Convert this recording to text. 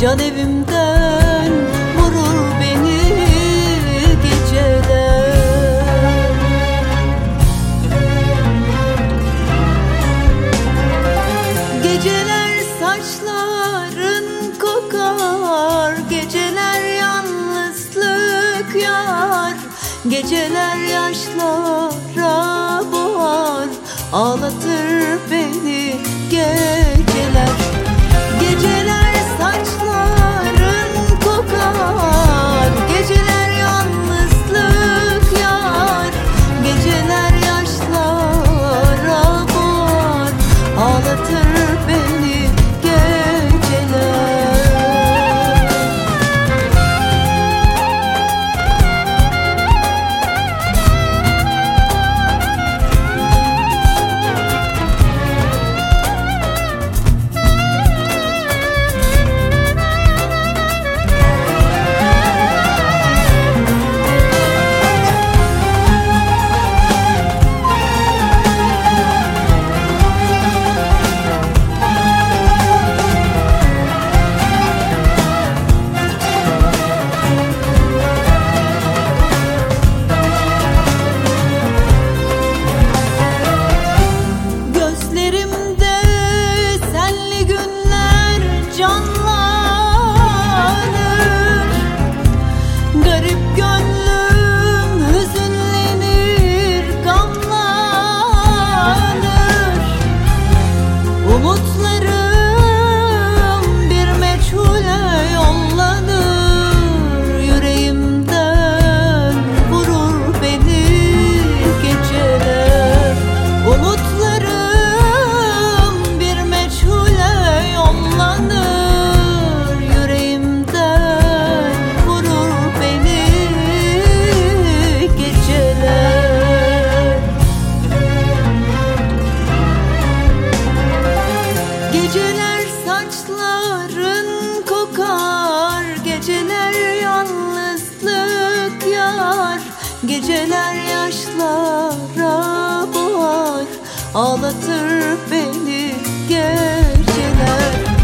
Can evimden vurur beni geceler. Geceler saçların kokar, geceler yalnızlık yar, geceler yaşlara boğar, ağlatır beni geceler. Geceler saçların kokar, geceler yalnızlık yar, geceler yaşlara boğar, ağlatır beni geceler. Umutlarım bir meçhule yollanır, yüreğimden vurur beni geceler. Umutlarım bir meçhule yollanır, yüreğimden vurur beni geceler. Geceler saçların kokar, geceler yalnızlık yar, geceler yaşlara boğar, ağlatır beni geceler.